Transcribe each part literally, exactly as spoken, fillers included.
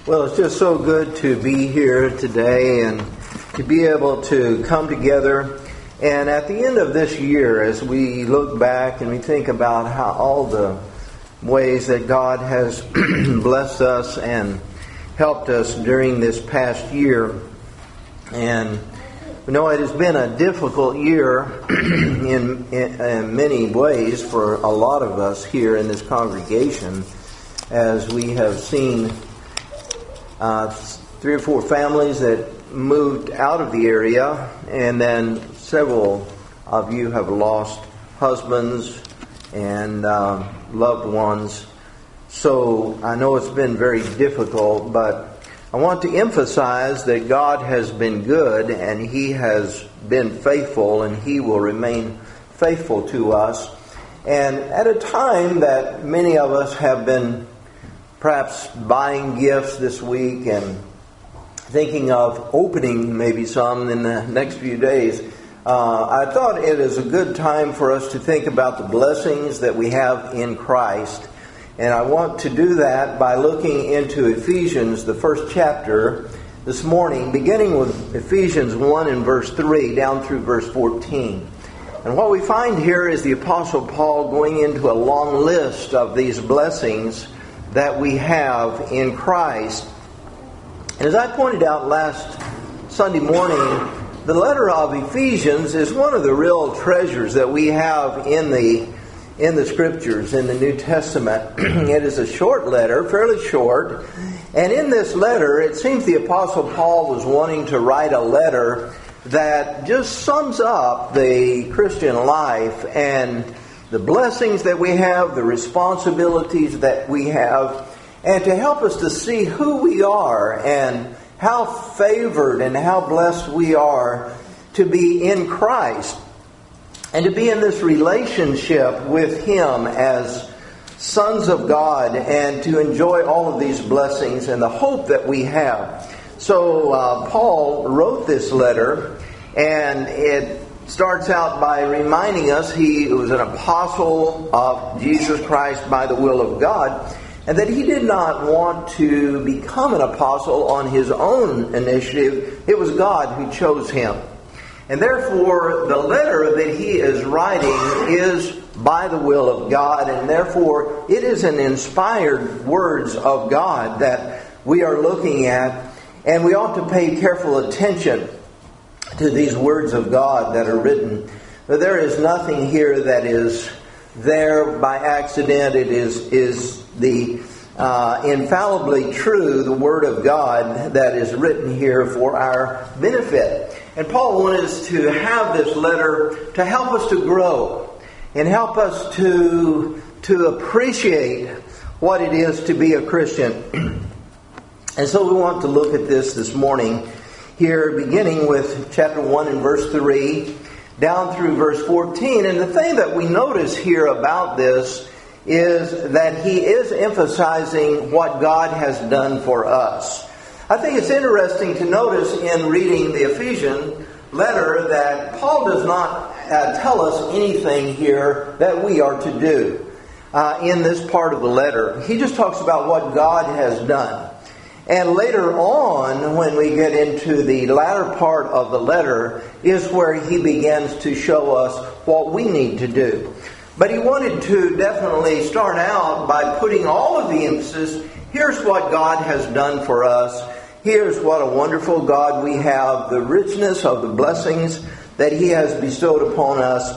Well, it's just so good to be here today and to be able to come together. And at the end of this year, as we look back and we think about how all the ways that God has blessed us and helped us during this past year, and you know, it has been a difficult year in, in, in many ways for a lot of us here in this congregation, as we have seen uh, three or four families that moved out of the area, and then several of you have lost husbands and um, loved ones. So I know it's been very difficult, but I want to emphasize that God has been good and He has been faithful, and He will remain faithful to us. And at a time that many of us have been perhaps buying gifts this week and thinking of opening maybe some in the next few days, uh, I thought it is a good time for us to think about the blessings that we have in Christ. And I want to do that by looking into Ephesians, the first chapter, this morning, beginning with Ephesians one and verse three down through verse fourteen. And what we find here is the Apostle Paul going into a long list of these blessings that we have in Christ. And as I pointed out last Sunday morning, the letter of Ephesians is one of the real treasures that we have in the in the Scriptures, in the New Testament. It is a short letter, fairly short. And in this letter, it seems the Apostle Paul was wanting to write a letter that just sums up the Christian life and the blessings that we have, the responsibilities that we have, and to help us to see who we are and how favored and how blessed we are to be in Christ and to be in this relationship with Him as sons of God and to enjoy all of these blessings and the hope that we have. So uh, Paul wrote this letter, and it starts out by reminding us he was an apostle of Jesus Christ by the will of God, and that he did not want to become an apostle on his own initiative. It was God who chose him. And therefore, the letter that he is writing is by the will of God, and therefore it is an inspired words of God that we are looking at, and we ought to pay careful attention to these words of God that are written. But there is nothing here that is there by accident. It is is the uh, infallibly true, the Word of God that is written here for our benefit. And Paul wanted us to have this letter to help us to grow and help us to, to appreciate what it is to be a Christian. And so we want to look at this this morning here, beginning with chapter one and verse three, down through verse fourteen. And the thing that we notice here about this is that he is emphasizing what God has done for us. I think it's interesting to notice in reading the Ephesian letter that Paul does not uh, tell us anything here that we are to do uh, in this part of the letter. He just talks about what God has done. And later on, when we get into the latter part of the letter, is where he begins to show us what we need to do. But he wanted to definitely start out by putting all of the emphasis. Here's what God has done for us. Here's what a wonderful God we have. The richness of the blessings that He has bestowed upon us.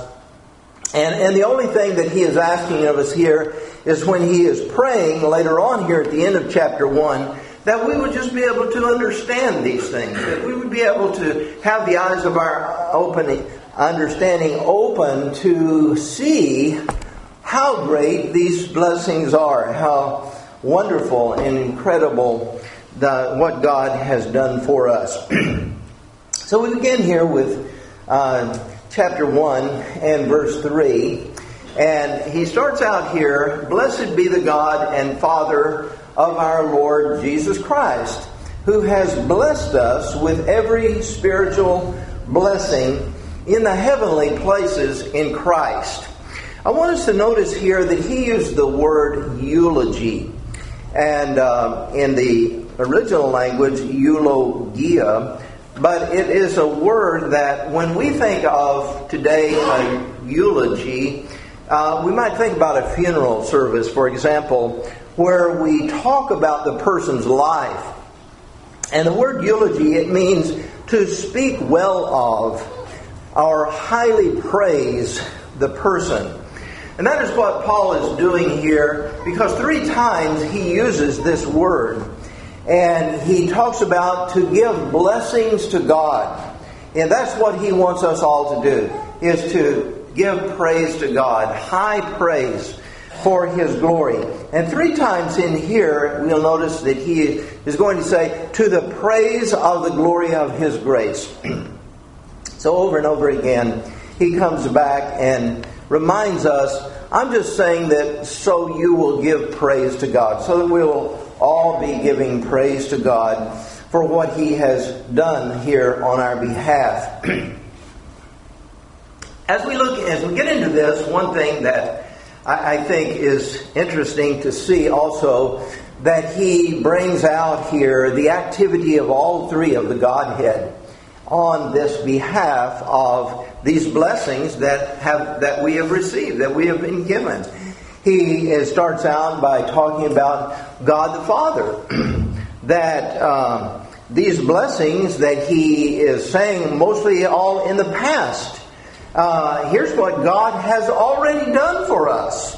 And, and the only thing that He is asking of us here is when He is praying later on here at the end of chapter one, that we would just be able to understand these things. That we would be able to have the eyes of our opening, understanding open to see how great these blessings are. How wonderful and incredible the, what God has done for us. So we begin here with uh, chapter one and verse three. And he starts out here, "Blessed be the God and Father of our Lord Jesus Christ, who has blessed us with every spiritual blessing in the heavenly places in Christ." I want us to notice here that he used the word eulogy. And uh, in the original language, eulogia, but it is a word that when we think of today a eulogy, uh, we might think about a funeral service, for example, where we talk about the person's life. And the word eulogy, it means to speak well of or highly praise the person. And that is what Paul is doing here, because three times he uses this word. And he talks about to give blessings to God. And that's what he wants us all to do, is to give praise to God, high praise for His glory. And three times in here, we'll notice that he is going to say, to the praise of the glory of His grace. So over and over again, he comes back and reminds us, I'm just saying that so you will give praise to God, so that we will all be giving praise to God for what He has done here on our behalf. As we look, as we get into this, one thing that I, I think is interesting to see also, that he brings out here the activity of all three of the Godhead on this behalf of these blessings that have that we have received, that we have been given. He is, starts out by talking about God the Father, that uh, these blessings that he is saying mostly all in the past. Uh, here's what God has already done for us.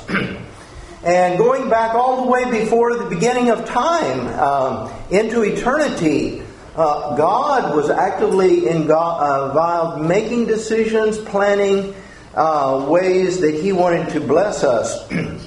And going back all the way before the beginning of time, um, into eternity, uh, God was actively involved, making decisions, planning uh, ways that He wanted to bless us.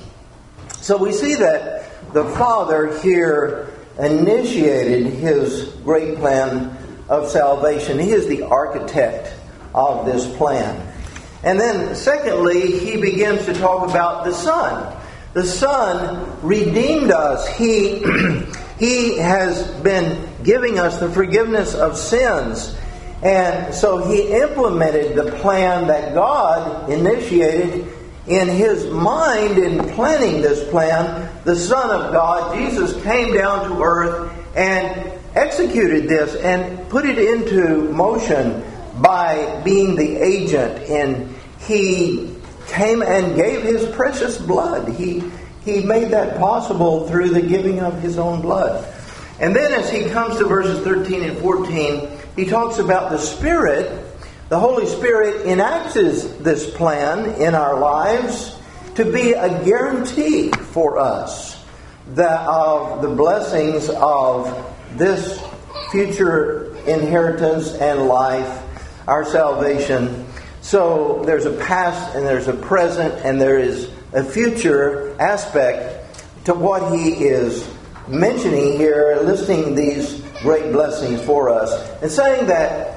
So we see that the Father here initiated His great plan of salvation. He is the architect of this plan. And then secondly, He begins to talk about the Son. The Son redeemed us. He, he has been giving us the forgiveness of sins. And so He implemented the plan that God initiated in His mind in planning this plan. The Son of God, Jesus, came down to earth and executed this and put it into motion by being the agent. And He came and gave His precious blood. He, he made that possible through the giving of His own blood. And then as he comes to verses thirteen and fourteen, he talks about the Spirit. The Holy Spirit enacts this plan in our lives to be a guarantee for us that of the blessings of this future inheritance and life, our salvation. So there's a past and there's a present and there is a future aspect to what he is mentioning here, listing these great blessings for us, and saying that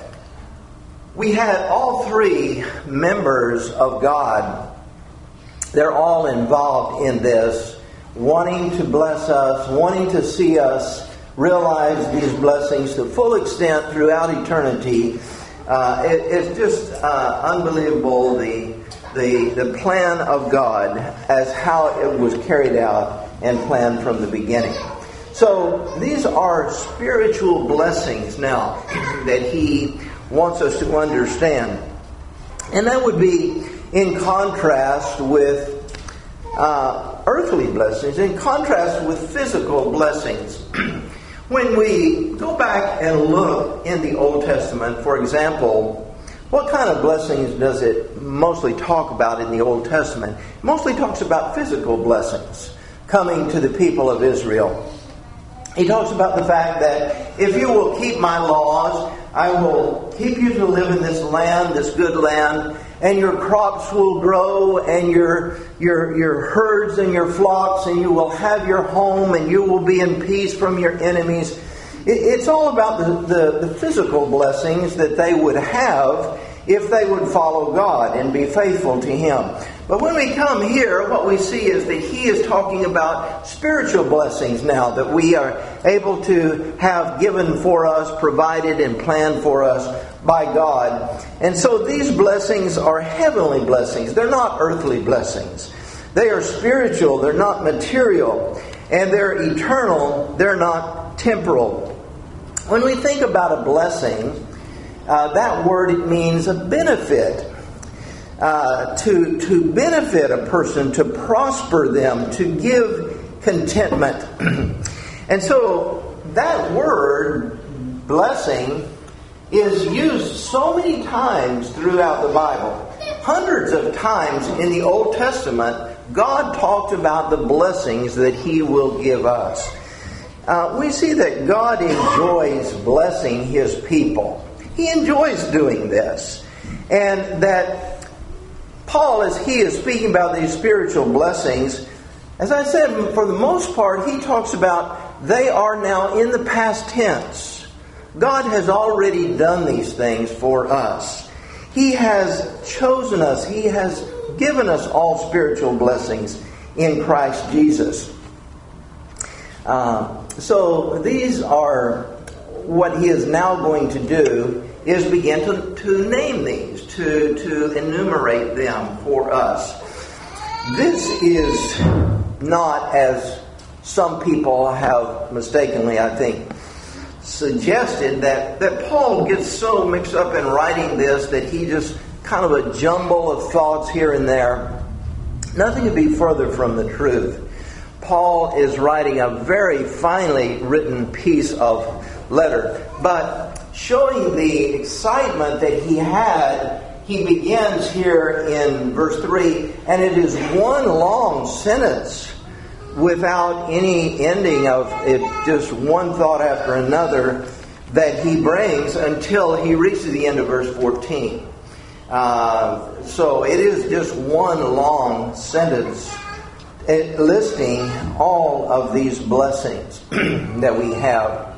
we had all three members of God. They're all involved in this, wanting to bless us, wanting to see us realize these blessings to full extent throughout eternity. Uh, it, it's just uh, unbelievable, the, the the plan of God as how it was carried out and planned from the beginning. So these are spiritual blessings now that he wants us to understand. And that would be in contrast with uh, earthly blessings, in contrast with physical blessings. When we go back and look in the Old Testament, for example, what kind of blessings does it mostly talk about in the Old Testament? It mostly talks about physical blessings coming to the people of Israel. He talks about the fact that if you will keep my laws, I will keep you to live in this land, this good land, and your crops will grow, and your your your herds and your flocks, and you will have your home, and you will be in peace from your enemies. It, it's all about the, the, the physical blessings that they would have if they would follow God and be faithful to Him. But when we come here, what we see is that he is talking about spiritual blessings now that we are able to have given for us, provided and planned for us by God. And so these blessings are heavenly blessings. They're not earthly blessings. They are spiritual. They're not material. And they're eternal. They're not temporal. When we think about a blessing, uh, that word, it means a benefit. Uh, to, to benefit a person, to prosper them, to give contentment. And so that word, blessing, is used so many times throughout the Bible. Hundreds of times in the Old Testament, God talked about the blessings that He will give us. Uh, we see that God enjoys blessing His people. He enjoys doing this. And that Paul, as he is speaking about these spiritual blessings, as I said, for the most part, he talks about they are now in the past tense. God has already done these things for us. He has chosen us. He has given us all spiritual blessings in Christ Jesus. Uh, so these are what he is now going to do, is begin to, to name these, to, to enumerate them for us. This is not, as some people have mistakenly, I think, suggested, that, that Paul gets so mixed up in writing this that he just kind of a jumble of thoughts here and there. Nothing could be further from the truth. Paul is writing a very finely written piece of letter, but showing the excitement that he had, he begins here in verse three, and it is one long sentence without any ending of it, just one thought after another that he brings until he reaches the end of verse fourteen. Uh, so it is just one long sentence listing all of these blessings that we have.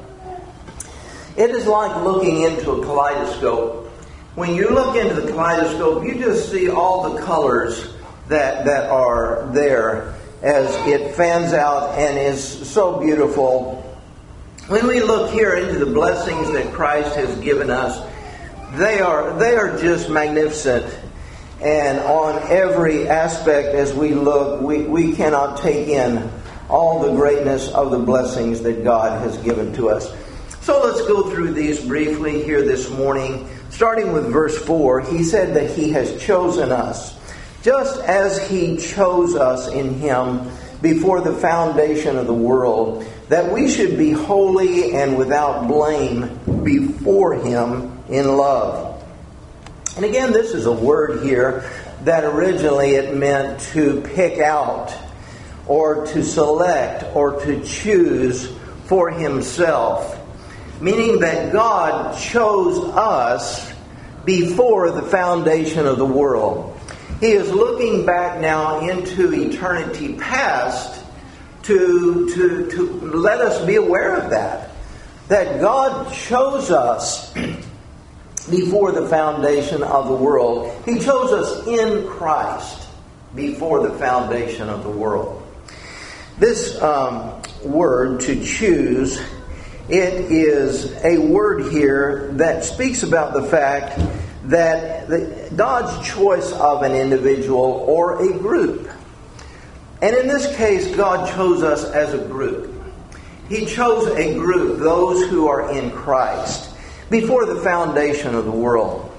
It is like looking into a kaleidoscope. When you look into the kaleidoscope, you just see all the colors that, that are there as it fans out and is so beautiful. When we look here into the blessings that Christ has given us, they are, they are just magnificent. And on every aspect as we look, we, we cannot take in all the greatness of the blessings that God has given to us. So let's go through these briefly here this morning. Starting with verse four, he said that he has chosen us, just as he chose us in him before the foundation of the world, that we should be holy and without blame before him in love. And again, this is a word here that originally it meant to pick out or to select or to choose for himself. Meaning that God chose us before the foundation of the world. He is looking back now into eternity past to, to, to let us be aware of that. That God chose us before the foundation of the world. He chose us in Christ before the foundation of the world. This um, word, to choose, it is a word here that speaks about the fact that the, God's choice of an individual or a group. And in this case, God chose us as a group. He chose a group, those who are in Christ, before the foundation of the world.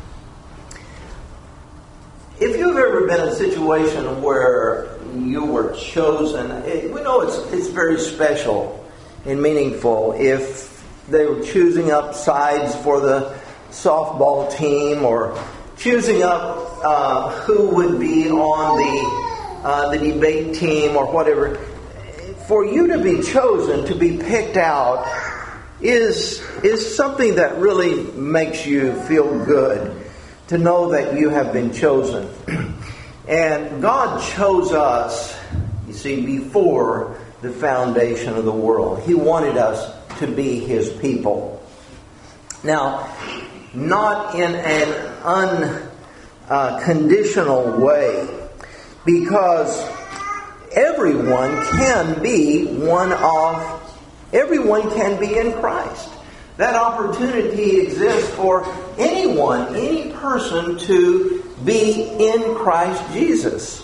If you've ever been in a situation where you were chosen, it, we know it's it's very special and meaningful. If they were choosing up sides for the softball team, or choosing up uh, who would be on the uh, the debate team, or whatever, for you to be chosen, to be picked out, is is something that really makes you feel good, to know that you have been chosen. And God chose us, you see, before the foundation of the world. He wanted us to be His people. Now, not in an unconditional way, because everyone can be one of, everyone can be in Christ. That opportunity exists for anyone, any person to be in Christ Jesus.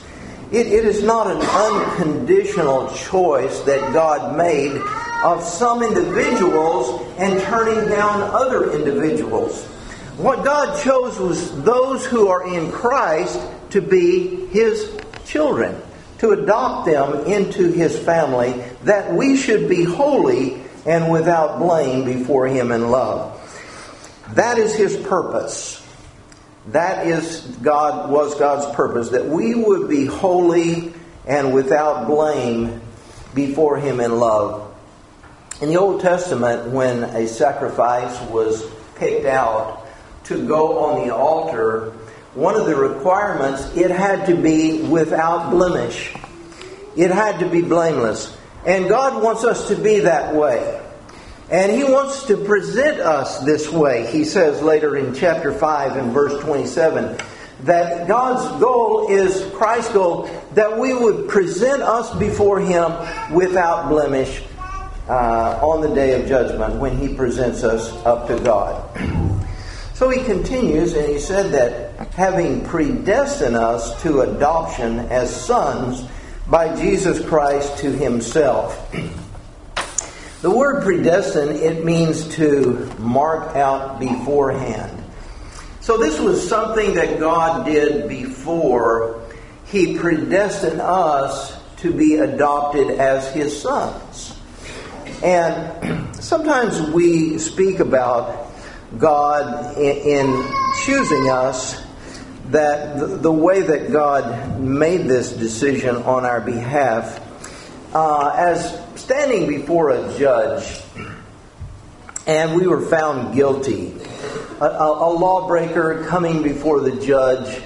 It, it is not an unconditional choice that God made of some individuals and turning down other individuals. What God chose was those who are in Christ to be His children, to adopt them into His family, that we should be holy and without blame before Him in love. That is His purpose. That is God was God's purpose, that we would be holy and without blame before Him in love. In the Old Testament, when a sacrifice was picked out to go on the altar, one of the requirements, it had to be without blemish. It had to be blameless. And God wants us to be that way. And He wants to present us this way. He says later in chapter five and verse twenty-seven that God's goal is, Christ's goal, that we would present us before Him without blemish uh, on the day of judgment when He presents us up to God. So He continues, and He said that having predestined us to adoption as sons by Jesus Christ to Himself. The word predestined, it means to mark out beforehand. So this was something that God did before He predestined us to be adopted as His sons. And sometimes we speak about God in choosing us, that the way that God made this decision on our behalf, uh, as standing before a judge, and we were found guilty. A, a, a lawbreaker coming before the judge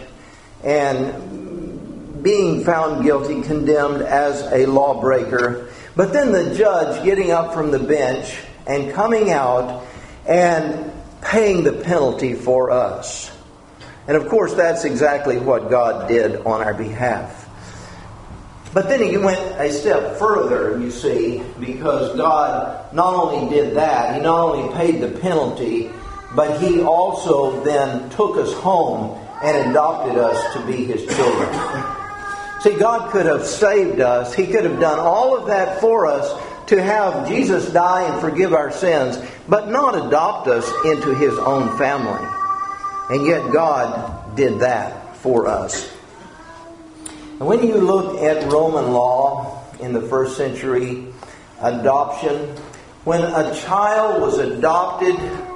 and being found guilty, condemned as a lawbreaker. But then the judge getting up from the bench and coming out and paying the penalty for us. And of course, that's exactly what God did on our behalf. But then He went a step further, you see, because God not only did that, He not only paid the penalty, but He also then took us home and adopted us to be His children. See, God could have saved us. He could have done all of that for us to have Jesus die and forgive our sins, but not adopt us into His own family. And yet God did that for us. And when you look at Roman law in the first century, adoption, when a child was adopted,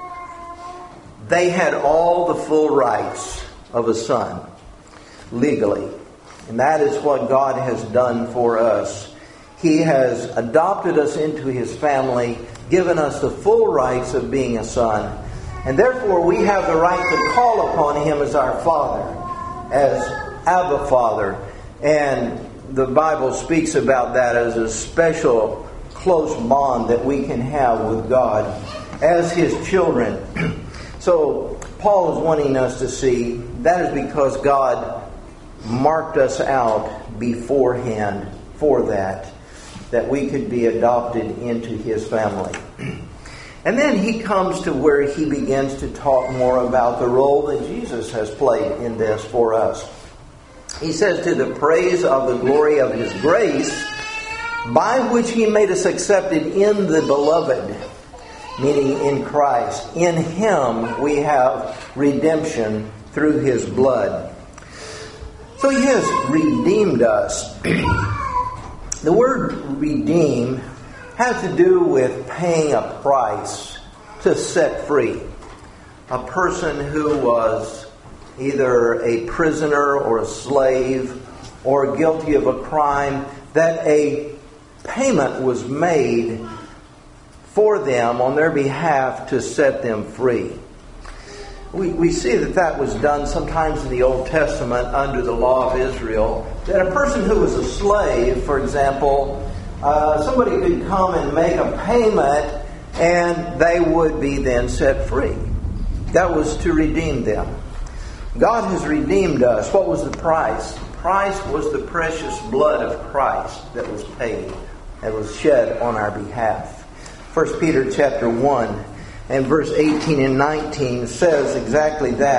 they had all the full rights of a son, legally. And that is what God has done for us. He has adopted us into His family, given us the full rights of being a son. And therefore we have the right to call upon Him as our Father, as Abba Father. And the Bible speaks about that as a special, close bond that we can have with God as His children. So Paul is wanting us to see that is because God marked us out beforehand for that, that we could be adopted into His family. And then he comes to where he begins to talk more about the role that Jesus has played in this for us. He says, to the praise of the glory of His grace, by which He made us accepted in the Beloved, meaning in Christ. In Him we have redemption through His blood. So He has redeemed us. The word redeem has to do with paying a price to set free. A person who was either a prisoner or a slave or guilty of a crime, that a payment was made for them on their behalf to set them free. We, we see that that was done sometimes in the Old Testament under the law of Israel, that a person who was a slave, for example, uh, somebody could come and make a payment and they would be then set free. That was to redeem them. God has redeemed us. What was the price? The price was the precious blood of Christ that was paid, that was shed on our behalf. First Peter chapter one and verse eighteen and nineteen says exactly that.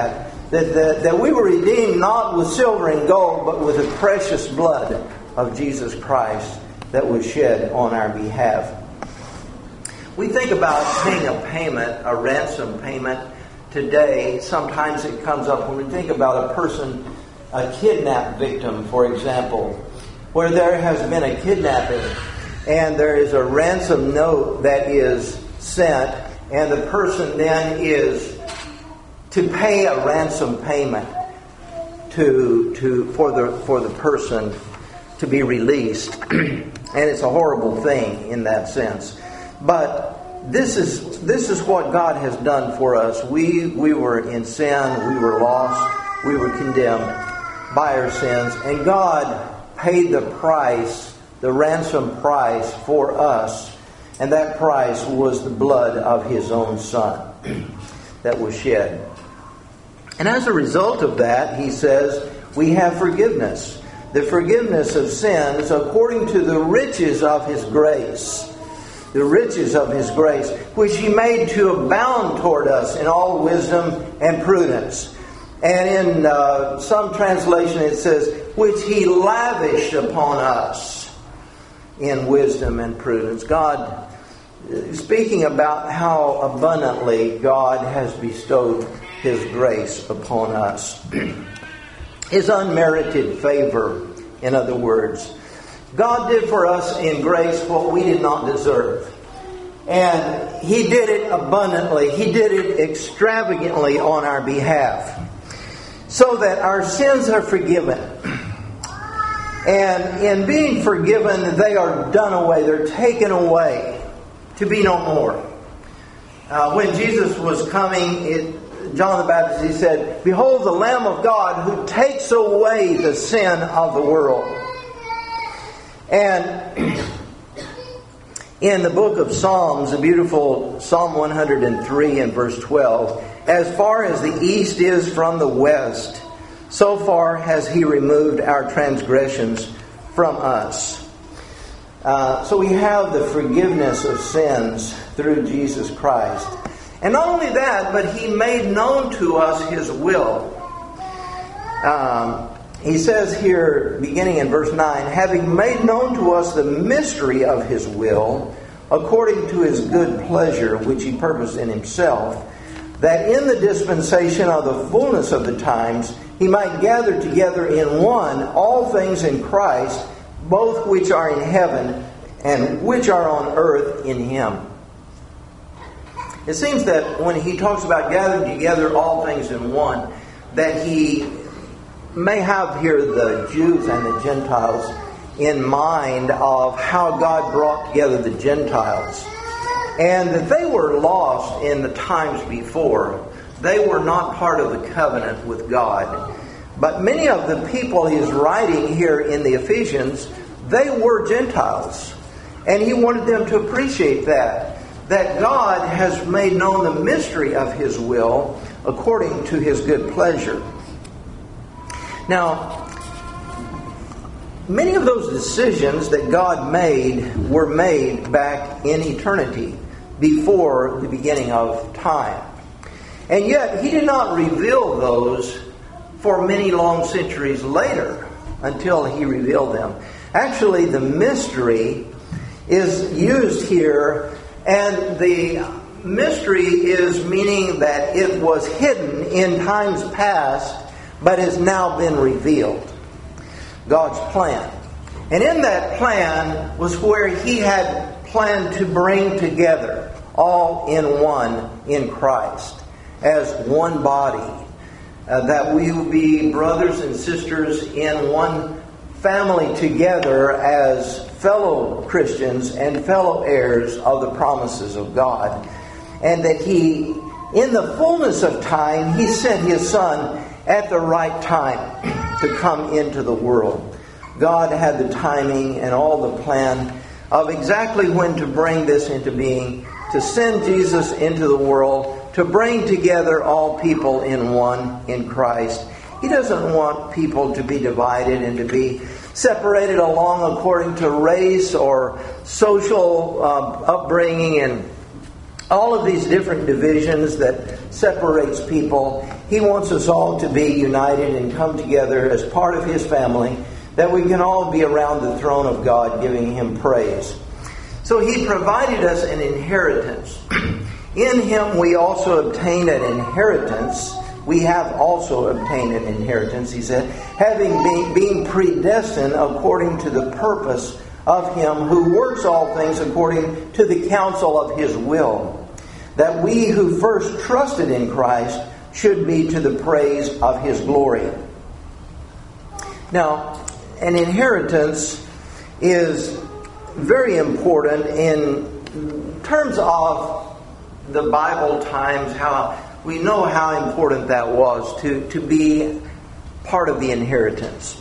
that, that, that we were redeemed not with silver and gold, but with the precious blood of Jesus Christ that was shed on our behalf. We think about paying a payment, a ransom payment today. Sometimes it comes up when we think about a person, a kidnap victim, for example, where there has been a kidnapping and there is a ransom note that is sent, and the person then is to pay a ransom payment to to for the for the person to be released. And it's a horrible thing in that sense. But this is this is what God has done for us. We we were in sin, we were lost, we were condemned by our sins, and God paid the price, the ransom price for us, and that price was the blood of His own Son that was shed. And as a result of that, He says, we have forgiveness. The forgiveness of sins according to the riches of His grace. The riches of His grace, which He made to abound toward us in all wisdom and prudence. And in uh, some translation it says, which He lavished upon us in wisdom and prudence. God, speaking about how abundantly God has bestowed His grace upon us. His unmerited favor, in other words. God did for us in grace what we did not deserve. And He did it abundantly. He did it extravagantly on our behalf. So that our sins are forgiven. And in being forgiven, they are done away. They're taken away to be no more. Uh, when Jesus was coming, it, John the Baptist, he said, behold the Lamb of God who takes away the sin of the world. And in the book of Psalms, the beautiful Psalm one hundred three and verse twelve, as far as the east is from the west, so far has He removed our transgressions from us. Uh, so we have the forgiveness of sins through Jesus Christ. And not only that, but He made known to us His will. Um, he says here, beginning in verse nine, having made known to us the mystery of His will, according to His good pleasure, which He purposed in Himself, that in the dispensation of the fullness of the times He might gather together in one all things in Christ, both which are in heaven and which are on earth in Him. It seems that when He talks about gathering together all things in one, that He may have here the Jews and the Gentiles in mind of how God brought together the Gentiles. And that they were lost in the times before. They were not part of the covenant with God. But many of the people He is writing here in the Ephesians, they were Gentiles. And He wanted them to appreciate that. That God has made known the mystery of His will according to His good pleasure. Now, many of those decisions that God made were made back in eternity, before the beginning of time. And yet, He did not reveal those for many long centuries later until He revealed them. Actually, the mystery is used here, and the mystery is meaning that it was hidden in times past, but has now been revealed. God's plan. And in that plan was where He had planned to bring together all in one in Christ as one body, uh, that we will be brothers and sisters in one family together as fellow Christians and fellow heirs of the promises of God, and that He, in the fullness of time, He sent His Son at the right time to come into the world. God had the timing and all the plan of exactly when to bring this into being, to send Jesus into the world, to bring together all people in one in Christ. He doesn't want people to be divided and to be separated along according to race or social uh, upbringing and all of these different divisions that separates people. He wants us all to be united and come together as part of His family, that we can all be around the throne of God giving Him praise. So He provided us an inheritance. In Him we also obtain an inheritance. We have also obtained an inheritance, he said, having been being predestined according to the purpose of Him who works all things according to the counsel of His will, that we who first trusted in Christ should be to the praise of His glory. Now, an inheritance is very important in terms of the Bible times, how we know how important that was to, to be part of the inheritance.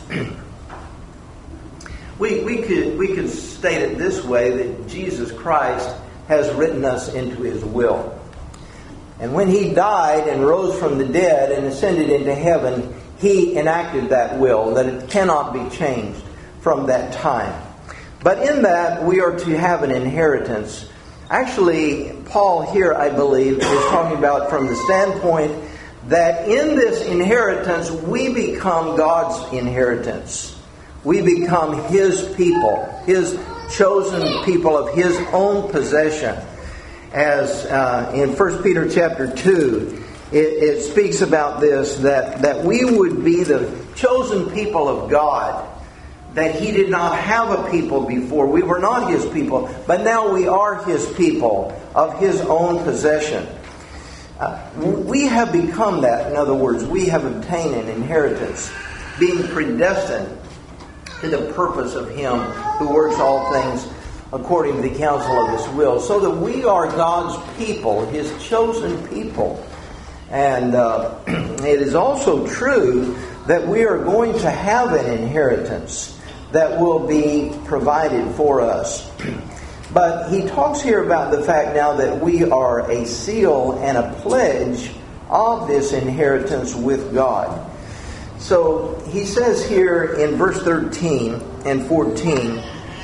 we we could we could state it this way, that Jesus Christ has written us into His will. And when He died and rose from the dead and ascended into heaven, He enacted that will, that it cannot be changed from that time. But in that, we are to have an inheritance. Actually, Paul here, I believe, is talking about from the standpoint that in this inheritance, we become God's inheritance. We become His people, His chosen people of His own possession. As uh, in First Peter chapter two, it, it speaks about this, that, that we would be the chosen people of God, that He did not have a people before. We were not His people, but now we are His people of His own possession. Uh, we have become that. In other words, we have obtained an inheritance, being predestined to the purpose of Him who works all things according to the counsel of His will, so that we are God's people, His chosen people. And uh, it is also true that we are going to have an inheritance that will be provided for us. But he talks here about the fact now that we are a seal and a pledge of this inheritance with God. So he says here in verse thirteen and fourteen,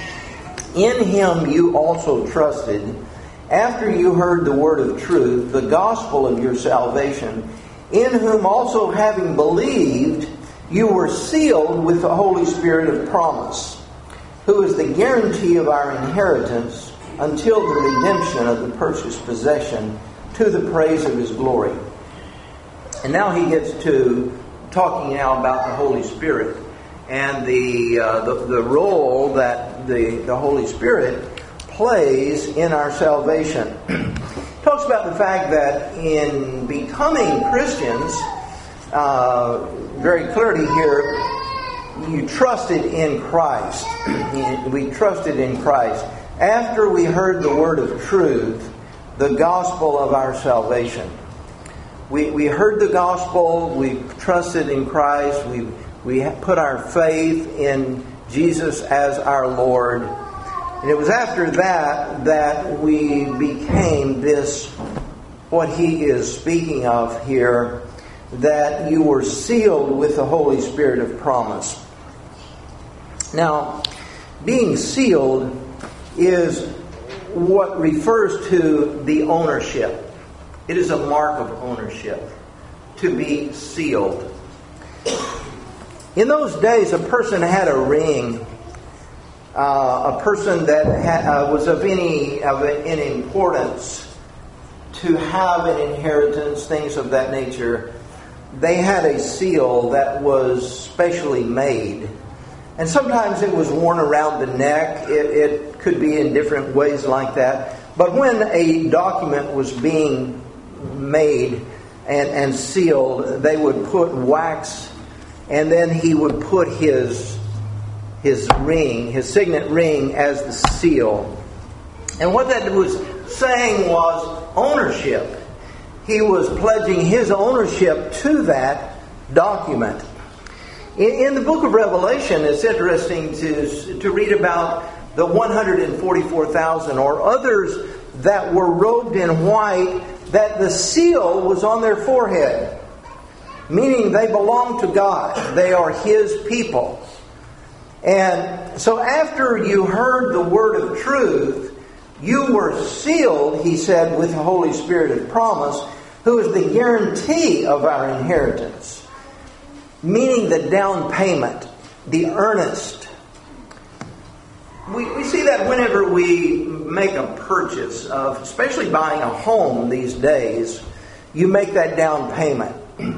in Him you also trusted, after you heard the word of truth, the gospel of your salvation, in whom also having believed, you were sealed with the Holy Spirit of promise, who is the guarantee of our inheritance until the redemption of the purchased possession, to the praise of His glory. And now he gets to talking now about the Holy Spirit and the uh, the, the role that the, the Holy Spirit plays in our salvation. He talks about the fact that in becoming Christians, uh, very clearly here, you trusted in Christ. We trusted in Christ. After we heard the word of truth, the gospel of our salvation. We we heard the gospel, we trusted in Christ, we we put our faith in Jesus as our Lord. And it was after that that we became this, what he is speaking of here, that you were sealed with the Holy Spirit of promise. Now, being sealed is what refers to the ownership. It is a mark of ownership, to be sealed. In those days, a person had a ring. Uh, a person that ha- uh, was of any of any importance to have an inheritance, things of that nature, they had a seal that was specially made. And sometimes it was worn around the neck. It, it could be in different ways like that. But when a document was being made and, and sealed, they would put wax, and then he would put his his ring, his signet ring, as the seal. And what that was saying was ownership. He was pledging his ownership to that document. In, in the book of Revelation, it's interesting to, to read about the one hundred forty-four thousand or others that were robed in white, that the seal was on their forehead, meaning they belong to God. They are His people. And so after you heard the word of truth, you were sealed, he said, with the Holy Spirit of promise, who is the guarantee of our inheritance, meaning the down payment, the earnest. We, we see that whenever we make a purchase of, especially buying a home these days, you make that down payment.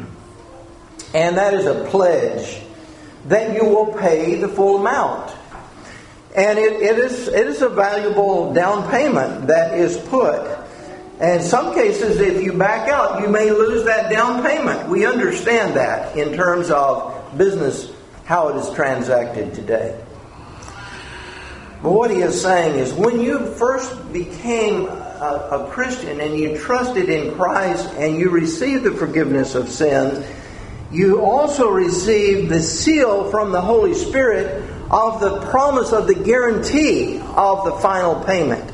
And that is a pledge that you will pay the full amount. And it, it is it is a valuable down payment that is put. And in some cases, if you back out, you may lose that down payment. We understand that in terms of business, how it is transacted today. But what he is saying is, when you first became a, a Christian and you trusted in Christ and you received the forgiveness of sins, you also received the seal from the Holy Spirit of the promise of the guarantee of the final payment,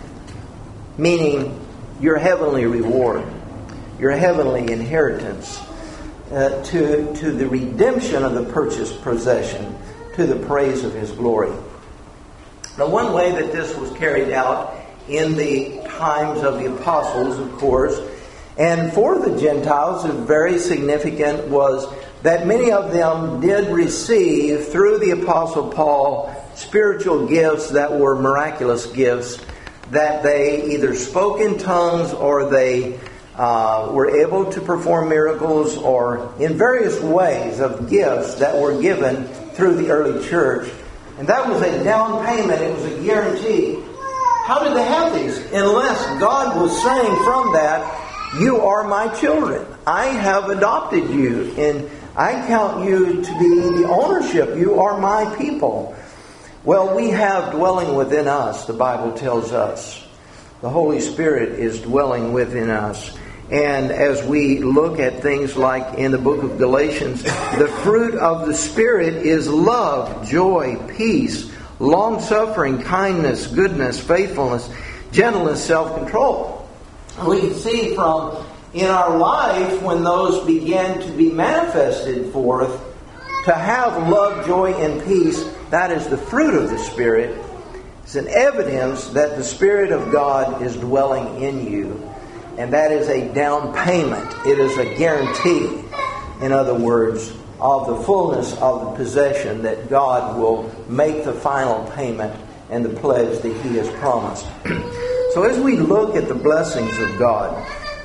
meaning your heavenly reward, your heavenly inheritance, uh, to, to the redemption of the purchased possession, to the praise of His glory. Now, one way that this was carried out in the times of the apostles, of course, and for the Gentiles, is very significant, was that many of them did receive, through the Apostle Paul, spiritual gifts that were miraculous gifts, that they either spoke in tongues or they uh, were able to perform miracles, or in various ways of gifts that were given through the early church. And that was a down payment. It was a guarantee. How did they have these? Unless God was saying from that, you are my children. I have adopted you, and I count you to be the ownership. You are my people. Well, we have dwelling within us, the Bible tells us. The Holy Spirit is dwelling within us. And as we look at things like in the book of Galatians, the fruit of the Spirit is love, joy, peace, long-suffering, kindness, goodness, faithfulness, gentleness, self-control. We can see from in our life, when those began to be manifested forth, to have love, joy, and peace, that is the fruit of the Spirit. It's an evidence that the Spirit of God is dwelling in you. And that is a down payment. It is a guarantee, in other words, of the fullness of the possession, that God will make the final payment and the pledge that He has promised. So as we look at the blessings of God,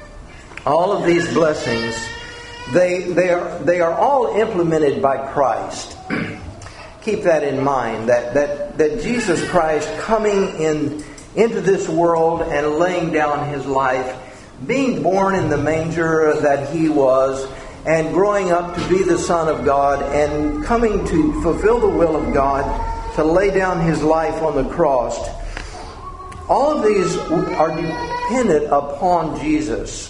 all of these blessings, they, they, are, they are all implemented by Christ. Keep that in mind, that, that, that Jesus Christ coming in into this world and laying down His life, being born in the manger that He was, and growing up to be the Son of God, and coming to fulfill the will of God, to lay down His life on the cross. All of these are dependent upon Jesus.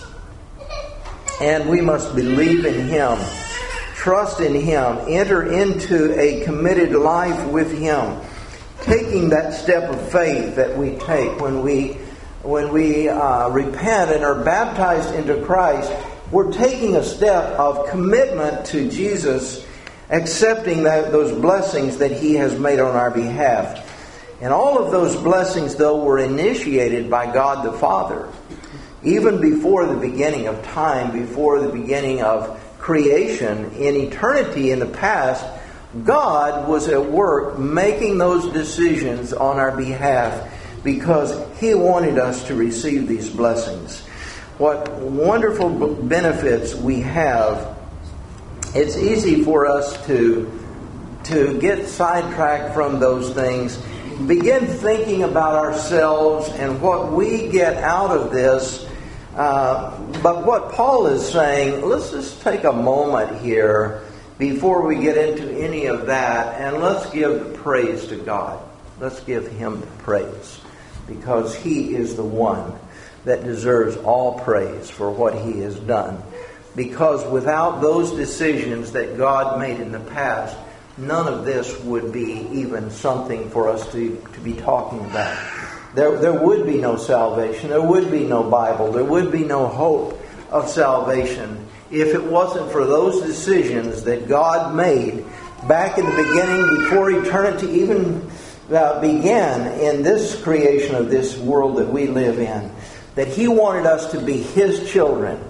And we must believe in Him, trust in Him, enter into a committed life with Him, taking that step of faith that we take when we when we uh, repent and are baptized into Christ. We're taking a step of commitment to Jesus, accepting that, those blessings that He has made on our behalf. And all of those blessings, though, were initiated by God the Father. Even before the beginning of time, before the beginning of creation, in eternity in the past, God was at work making those decisions on our behalf because He wanted us to receive these blessings. What wonderful benefits we have. It's easy for us to, to get sidetracked from those things, begin thinking about ourselves and what we get out of this. Uh, but what Paul is saying, let's just take a moment here before we get into any of that, and let's give the praise to God. Let's give Him the praise, because He is the one that deserves all praise for what He has done. Because without those decisions that God made in the past, none of this would be even something for us to, to be talking about. There, there would be no salvation. There would be no Bible. There would be no hope of salvation if it wasn't for those decisions that God made back in the beginning, before eternity even uh, began in this creation of this world that we live in. That He wanted us to be His children.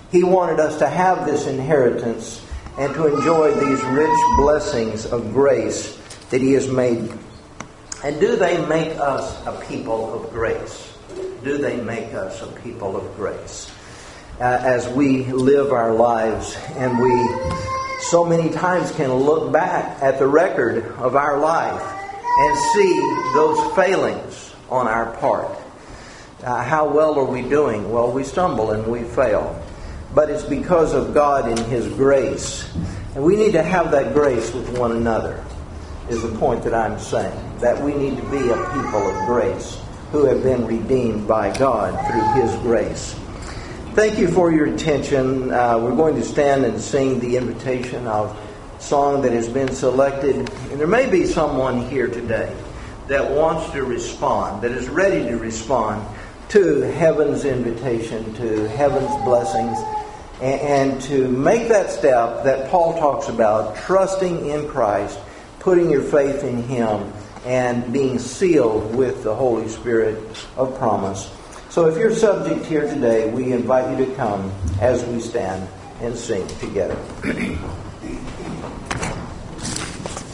He wanted us to have this inheritance and to enjoy these rich blessings of grace that He has made. And do they make us a people of grace? Do they make us a people of grace? Uh, as we live our lives, and we so many times can look back at the record of our life and see those failings on our part. Uh, how well are we doing? Well, we stumble and we fail. But it's because of God and His grace. And we need to have that grace with one another, is the point that I'm saying. That we need to be a people of grace who have been redeemed by God through His grace. Thank you for your attention. Uh, we're going to stand and sing the invitation of song that has been selected. And there may be someone here today that wants to respond, that is ready to respond to heaven's invitation, to heaven's blessings, and, and to make that step that Paul talks about, trusting in Christ, putting your faith in Him, and being sealed with the Holy Spirit of promise. So if you're subject here today, we invite you to come as we stand and sing together.